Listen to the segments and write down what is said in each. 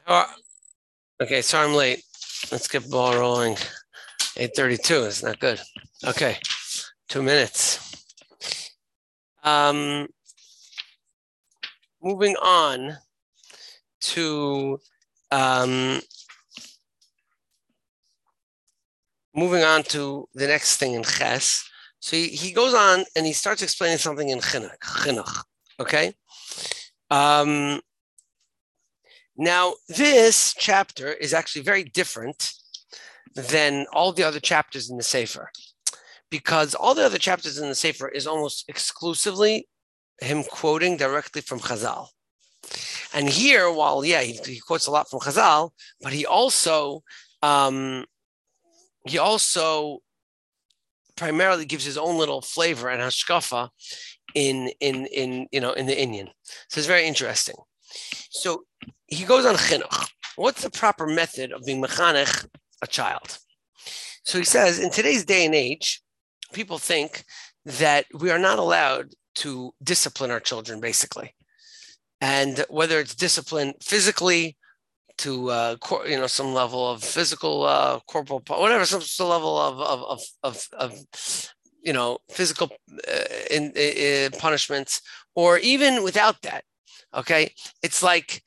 Oh, okay, so I'm late. Let's get the ball rolling. 8:32 is not good. Okay, 2 minutes. Um, moving on to um, the next thing in Ches. So he goes on and he starts explaining something in Chinuch. Okay. Now this chapter is actually very different than all the other chapters in the Sefer, because all the other chapters in the Sefer is almost exclusively him quoting directly from Chazal. And here, while he quotes a lot from Chazal, but he also primarily gives his own little flavor and hashkafa in the Indian. So it's very interesting. So he goes on chinuch. What's the proper method of being mechanech a child? So he says, in today's day and age, people think that we are not allowed to discipline our children, basically. And whether it's discipline physically to some level of physical corporal, whatever, some level of physical punishments, or even without that. Okay, it's like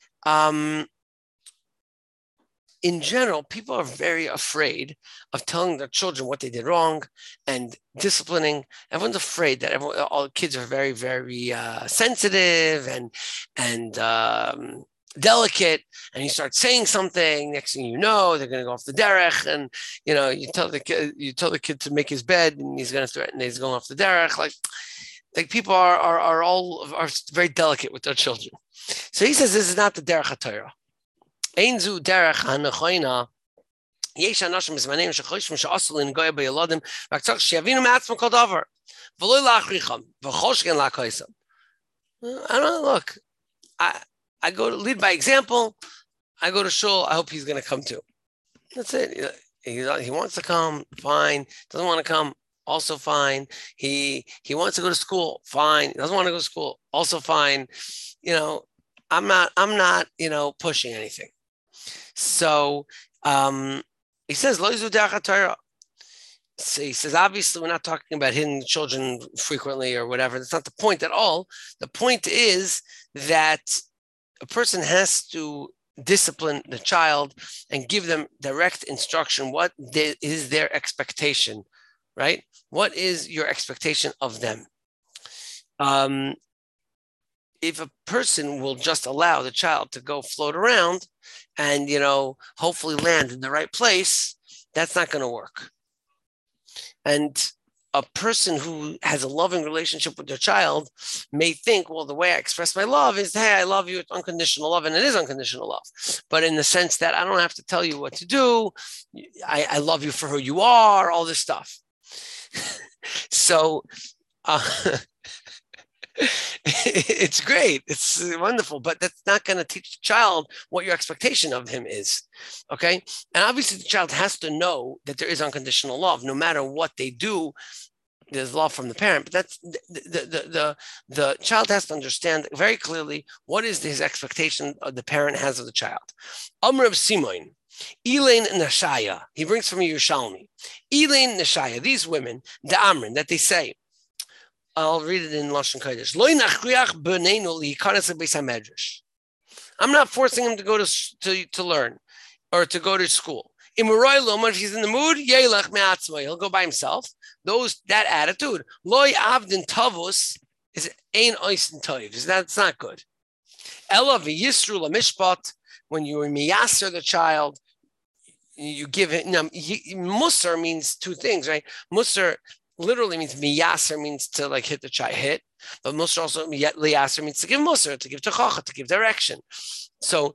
in general, people are very afraid of telling their children what they did wrong and disciplining. Everyone's afraid that all kids are very, very sensitive and delicate. And you start saying something, next thing you know, they're going to go off the derech, and you tell the kid to make his bed, and he's going to threaten he's going off the derech. Like people are very delicate with their children. So he says this is not the derech HaTorah. Ein zu derech hanachoina. יש אנשים בזמנים שחושבים שאסור לנגוע בילדים רק צריך שיבינו מעצמם כל דבר ולא להכריחם וכל שכן להכעיסם. I don't know, look, I go to lead by example. I go to shul. I hope he's going to come too. That's it. He wants to come, fine. Doesn't want to come, also fine. He wants to go to school, fine. Doesn't want to go to school, also fine. I'm not pushing anything. So he says, Lo yizu derech HaTorah. So he says, obviously, we're not talking about hitting children frequently or whatever. That's not the point at all. The point is that a person has to discipline the child and give them direct instruction. What is their expectation, right? What is your expectation of them? If a person will just allow the child to go float around and, hopefully land in the right place, that's not going to work. And a person who has a loving relationship with their child may think, well, the way I express my love is, hey, I love you. It's unconditional love, and it is unconditional love. But in the sense that I don't have to tell you what to do. I love you for who you are, all this stuff. So it's great. It's wonderful, but that's not going to teach the child what your expectation of him is. Okay. And obviously the child has to know that there is unconditional love. No matter what they do, there's love from the parent, but that's the child has to understand very clearly what is his expectation of the parent has of the child. Amr Simon, Elaine Nashaya, he brings from Yerushalmi. Elaine Nashaya, these women, the Amrin, that they say, I'll read it in Lashon Kodesh. I'm not forcing him to go to learn or to go to school. If he's in the mood, he'll go by himself. That attitude, loy avdin tavus, is ein oisen toiv. That's not good. Ela v'yisru lamishpat, when you miyaser the child, you give it. Musar means two things, right? Musar literally means miyaser, means to hit the child, but musar also liyaser means to give musar, to give techacha, to give direction. So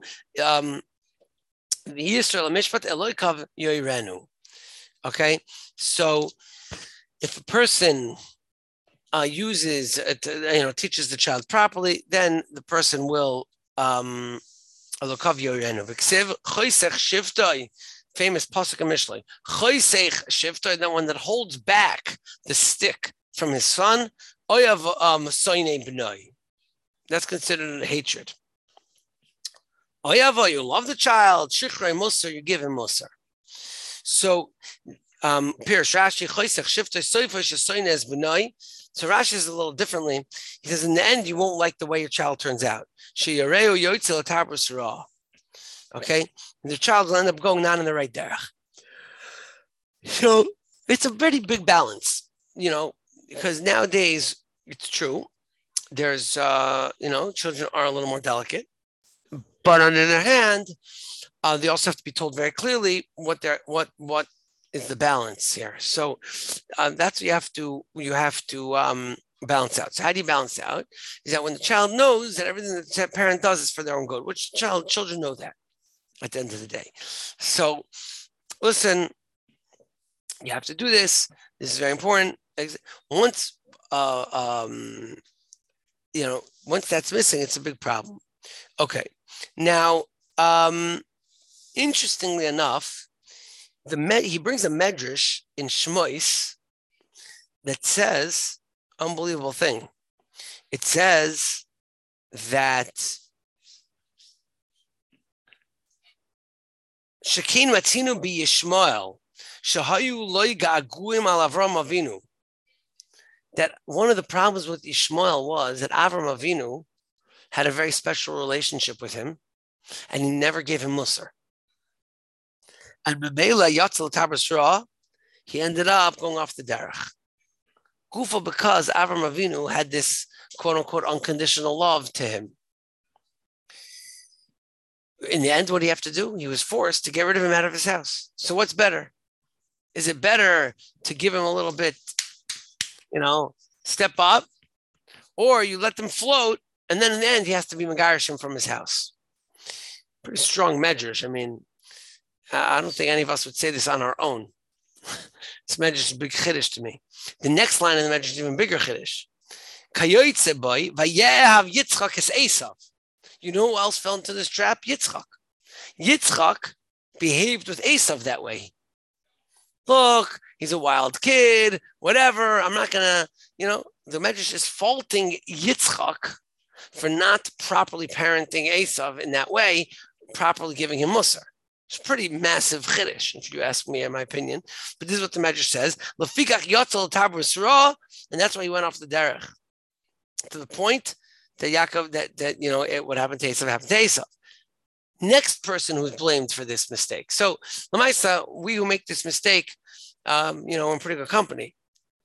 Yisrael mishpat eloikav yoirenu. Okay, so if a person teaches the child properly, then the person will eloikav yoirenu. V'ksiv choisech shivtoi. Famous pasuk in Mishlei. Choisech shivtoi, that one that holds back the stick from his son. Oyav soine b'noi. That's considered a hatred. Oyavo, you love the child. Shichrei Musar, you give him Musar. So, Pirish Rashi, Choisech, Shiftoi, Soifoi, Shesoinez, Benoi. So Rashi is a little differently. He says, in the end, you won't like the way your child turns out. Sheyareu Yoitzel Tabrus Ra. Okay? And the child will end up going not in the right derech. So it's a very big balance, because nowadays it's true. There's, children are a little more delicate, but on the other hand, they also have to be told very clearly what is the balance here. So that's what you have to balance out. So how do you balance out? Is that when the child knows that everything that the parent does is for their own good, which children know that at the end of the day. So listen, you have to do this. This is very important. Once once that's missing, it's a big problem. Okay. Now, interestingly enough, he brings a medrash in Shmois that says, unbelievable thing. It says that Shekin Matzinu bi Yishmael Shahayu loy ga'aguim al Avram Avinu. That one of the problems with Ishmael was that Avram Avinu had a very special relationship with him, and he never gave him Musar. And Bebela Yatzel Tabras Ra, he ended up going off the derech. Gufa, because Avram Avinu had this quote unquote unconditional love to him. In the end, what did he have to do? He was forced to get rid of him out of his house. So what's better? Is it better to give him a little bit, step up, or you let them float, and then in the end, he has to be Megarish from his house? Pretty strong measures. I mean, I don't think any of us would say this on our own. This medrash is a big chiddush to me. The next line in the medrash is even bigger chiddush. Kayoytze boy, vayehav Yitzchak es Esav. You know who else fell into this trap? Yitzchak. Yitzchak behaved with Esav that way. Look, he's a wild kid, whatever. I'm not going to, the medrash is faulting Yitzchak for not properly parenting Esav in that way, properly giving him Musar. It's a pretty massive chiddush, if you ask me, in my opinion. But this is what the medrash says. Lefikach yotzel tabrus ra, and that's why he went off the derech. To the point that Yaakov, what happened to Esav happened to Esav. Next person who's blamed for this mistake. So, Lamaisa, we who make this mistake, we're in pretty good company.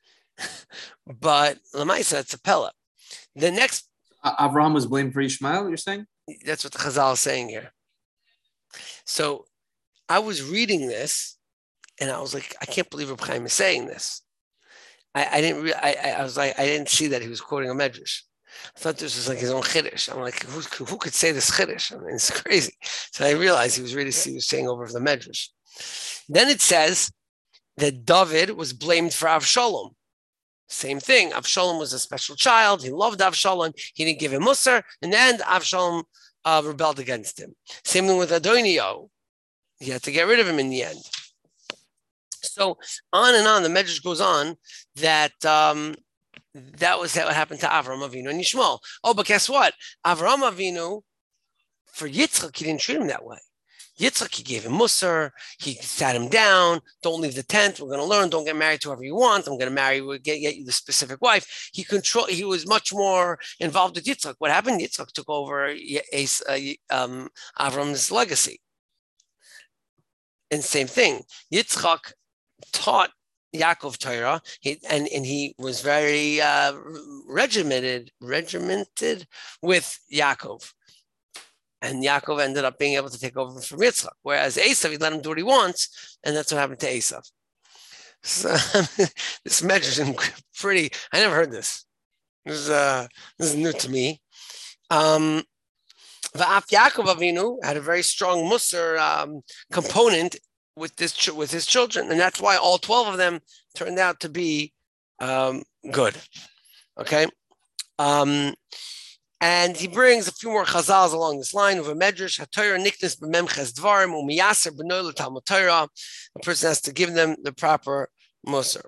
But Lamaisa, it's a Pella. The next... Avraham was blamed for Ishmael, you're saying? That's what the Chazal is saying here. So, I was reading this, and I was like, I can't believe Reb Chaim is saying this. I didn't see that he was quoting a medrash. I thought this was like his own chiddush. I'm like, who could say this chiddush? I mean, it's crazy. So I realized he was saying over the medrash. Then it says that David was blamed for Avshalom. Same thing. Avshalom was a special child. He loved Avshalom. He didn't give him Musar. In the end, Avshalom rebelled against him. Same thing with Adonio. He had to get rid of him in the end. So on and on, the medrash goes on that that was what happened to Avram Avinu and Yishmael. Oh, but guess what? Avram Avinu, for Yitzchak, he didn't treat him that way. Yitzchak, he gave him Musar. He sat him down. Don't leave the tent. We're going to learn. Don't get married to whoever you want. I'm going to marry. We'll get you the specific wife. He was much more involved with Yitzchak. What happened? Yitzchak took over Avram's legacy. And same thing. Yitzchak taught Yaakov Torah, and he was very regimented with Yaakov. And Yaakov ended up being able to take over from Yitzchak. Whereas Esav, he let him do what he wants, and that's what happened to Esav. So this measure is pretty, I never heard this. This is new to me. Va'af Yaakov Avinu had a very strong Musar component with his children, and that's why all 12 of them turned out to be good. Okay, and he brings a few more chazals along this line of a medrash. HaTorah niknas b'memches dvarim u'miyaser b'noi l'talmud Torah. A person has to give them the proper musar.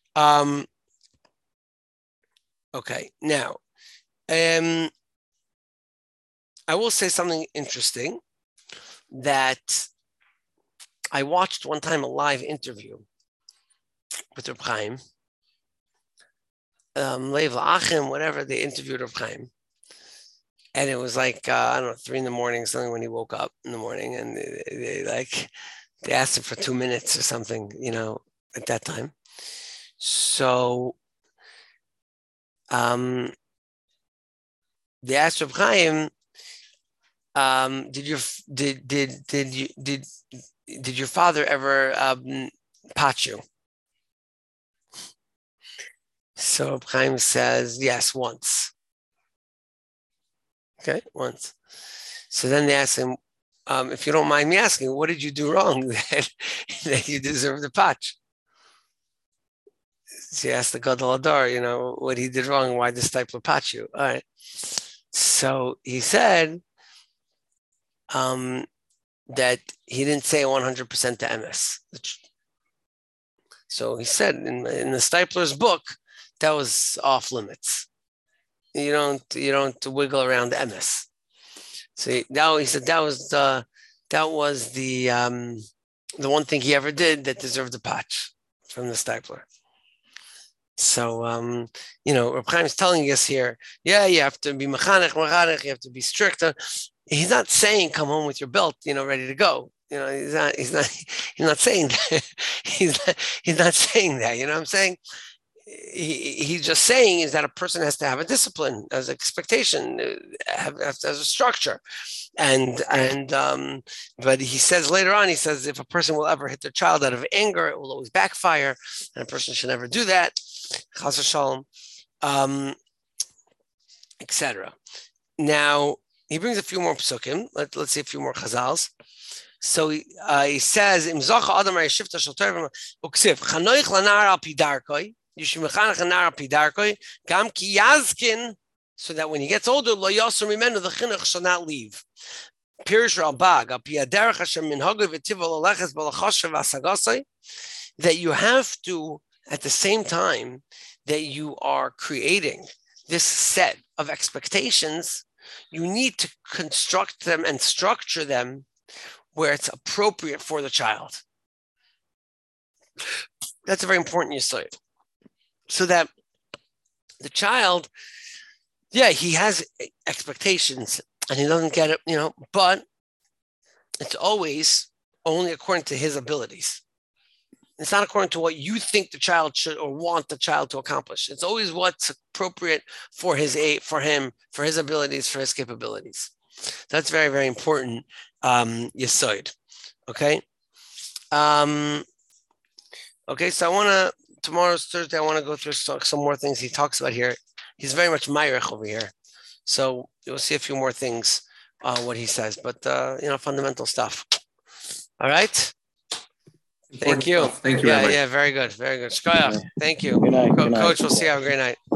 Okay, now I will say something interesting. that I watched one time a live interview with Reb Chaim, Lev Achim, whatever, they interviewed Reb Chaim. And it was like, I don't know, 3 a.m, something when he woke up in the morning, and they asked him for 2 minutes or something, at that time. So they asked Reb Chaim, did your father ever pat you? So Reb Chaim says, yes, once. Okay, once. So then they asked him, if you don't mind me asking, what did you do wrong that you deserve the patch? So he asked the Gadol Adar, what he did wrong, why this type of patch you? All right. So he said that he didn't say 100% to MS. So he said in the Stipler's book, that was off limits. You don't wiggle around MS. So now he said that was the one thing he ever did that deserved a patch from the Stipler. So Reb Chaim is telling us here, you have to be mechanech, you have to be strict. He's not saying come home with your belt, ready to go. He's not saying that. he's not saying that. I'm saying? He's just saying is that a person has to have a discipline as expectation, as a structure, but he says later on, if a person will ever hit their child out of anger, it will always backfire, and a person should never do that, chas v'shalom, etc. Now he brings a few more psukim. Let's see a few more chazals. So he says, "Im zacha adam shifta shel tovim uksiv chanoich lanar al pidarkoi." You should mechanech a nar al pidarkoi gam ki yazkin, so that when he gets older, lo yasur mimenu, the chinuch shall not leave. Pirish Ralbag al pi haderech hashem minhagoi v'tiva laleches balachashav asagasai, that you have to, at the same time that you are creating this set of expectations, you need to construct them and structure them where it's appropriate for the child. That's a very important yesod. So that the child, he has expectations and he doesn't get it, but it's always only according to his abilities. It's not according to what you think the child should or want the child to accomplish. It's always what's appropriate for his abilities, for his capabilities. That's very, very important yesod. Okay. Okay. So tomorrow's Thursday. I want to go through some more things he talks about here. He's very much myrich over here. So you'll see a few more things, what he says, but fundamental stuff. All right. Thank you. Thank you. Yeah, very good. Very good. Shkoyach. Thank you. Good night. Coach, we'll see you. Have a great night.